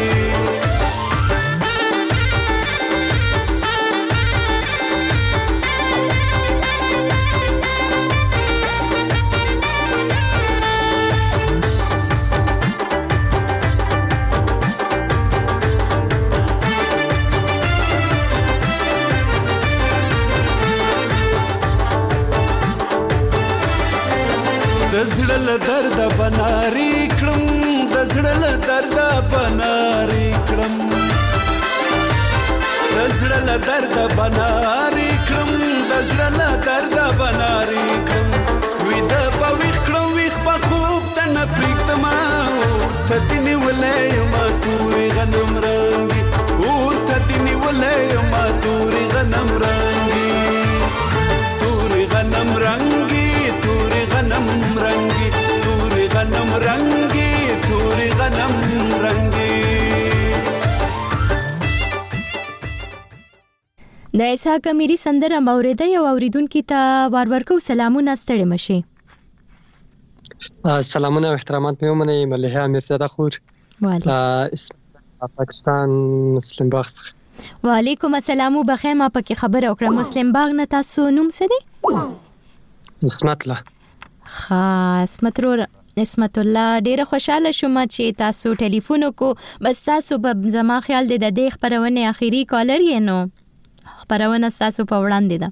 د زړه له درده بناري کړم د زړه له درده بناري کړم د زړه له درده بناري کړم د زړه له درده بناري کړم وی د په ویښ کړم ویښ په خوب ته نه پرېږدم ورته دې نیولی یم تورې غنم رنګي ورته دې نیولی یم تورې غنم رنګي تورې غنم رنګي تورې غنم رنګي تورې غنم رنګي تورې غنم رنګي د اسحاق امیری سندره موریده یو اوریدونکو ته وار ورکو سلامونه ستړي مشي سلامونه او احترامات مې ومنئ مليحه امیرزاده خور پاکستان مسلم باغ وعلیکم السلام وبخیر ما پکې خبره وکړه مسلم باغ نه تاسو نوم څه دی اسمت الله ها اسمت رو اسمت الله ډیره خوشاله شوم چې تاسو ټلیفون کو بس تاسو په زما خیال دی د دې خبرونه اخیری کالر یې نو خبرونه تاسو په وړاندې ده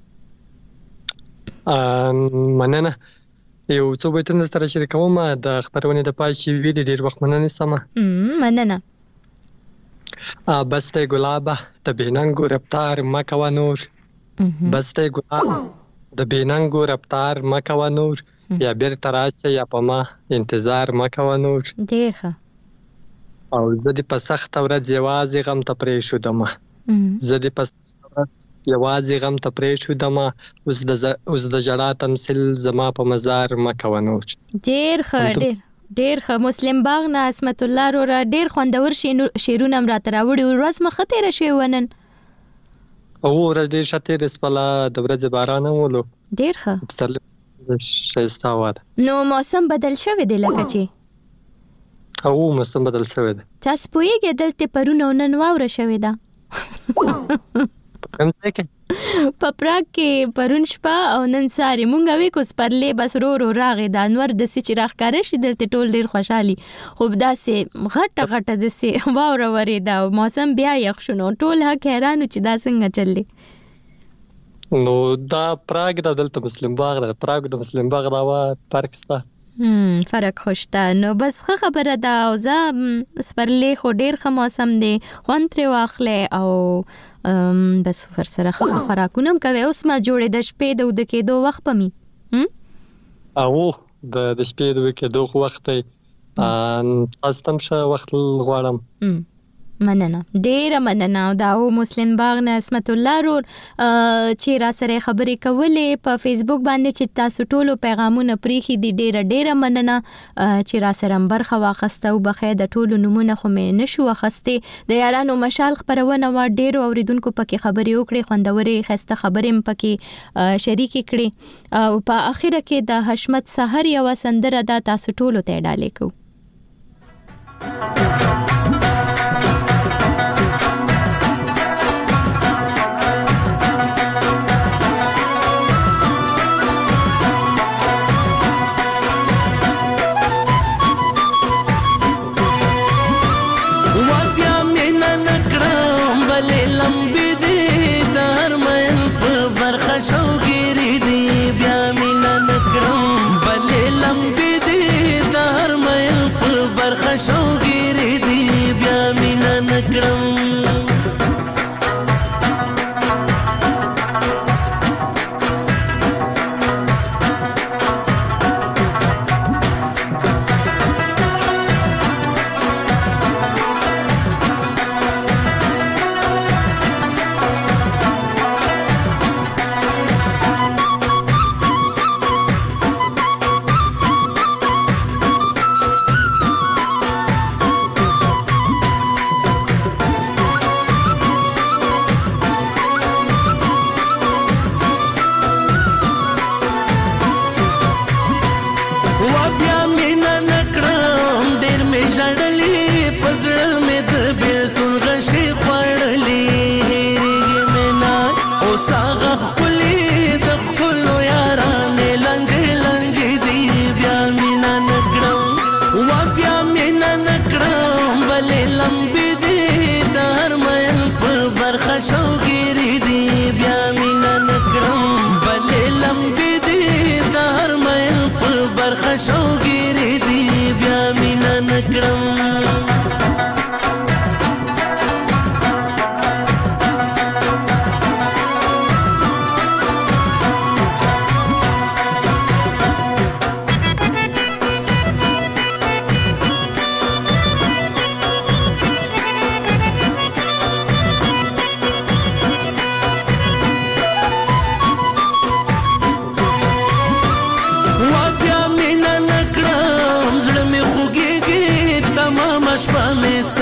مننه یو څو بیتونه سره شریکوم د خبرونه د پای شي ویډیو ډیر وخت مننه سمه مننه بسته ګلابه د بیننګو رفتار مکوا نور بسته ګلابه د بیننګو رفتار مکوا نور یا بیر تراشه یا پما انتظار مکوا نور ډیر ښه او زه د په سخت ورځ یوازې غم ته پرې شودم زه د په یوازې غم ته پرې شودم اوس د اوس د جړا تمثيل زما په مزار مکوا نور ډیر ښه ډیر ډیر ښه مسلم باغ نه اسمت الله رو ډیر خوندور شیرونه مرته راوړي ورځ مخه تیر شي ونن او ورځ ډیر شته رسپلا د ورځ باران ولو ډیر ښه شایسته واد نو موسم بدل شوی دی لکه چې او موسم بدل شوی دی تاسو پوهیږئ دلته پرونه نن واوره شوی ده کوم ځای کې په پراګ کې پرون شپه او نن ساري مونږ وی کو سپرلې بس رو رو راغې د انور د سچ راخکاره شي دلته ټول ډیر خوشحالي خو داسې غټه غټه د سي واوره ورې دا موسم بیا یخ شنو ټول هک حیرانو چې دا څنګه چللی نو دا پراګ د دلته مسلم باغ د پراګ د مسلم باغ راوا فرق ستا هم فرق خوشته نو بس خبره دا او زه سپرلې خو ډیر ښه موسم دی خوند ترې واخلې او بس ور سره ښه خوراکونه هم کوي اوس ما جوړې د شپې د ود کېدو وخت پمي او د د شپې د کېدو وخت ته تاسو شه وخت غواړم مننه ډیره مننه دا او مسلم باغ نه اسمت الله رور چې را سره خبرې کولې په فیسبوک باندې چې تاسو ټولو پیغامونه پریخي دي ډیره ډیره مننه چې را سره برخه واخسته او بخې د ټولو نمونه خو مې نشو واخسته د یارانو مشال خبرونه و ډیرو اوریدونکو پکې خبرې وکړي خوندوري خسته خبرې پکې شریک کړي او په اخره کې د حشمت سحر یو سندره دا تاسو ټولو ته ډالې کو شوګيري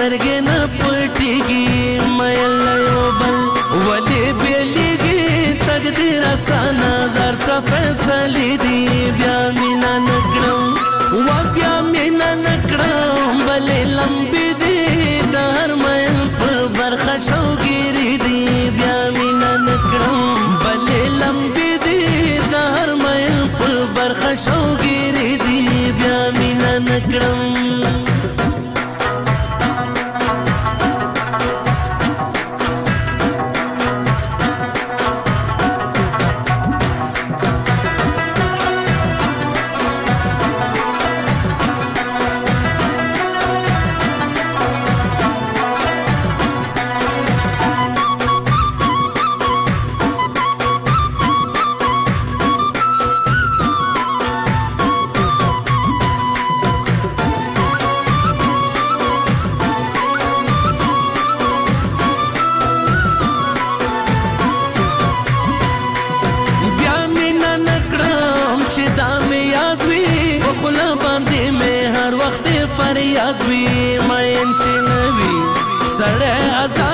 سترګې نه پټېږي مېل یو بل ولې بېلېږي تقدیر ستا نظر ستا فیصلې دي بیا مینه نه کړم وا بیا مینه نه کړم بلې لمبې دي د هر مین په برخه شوګیرې دي بیا مینه نه کړم بلې لمبې دي د هر مین په برخه شوګیرې دي بیا مینه نه کړم فریاد وی مین چې نوی سړی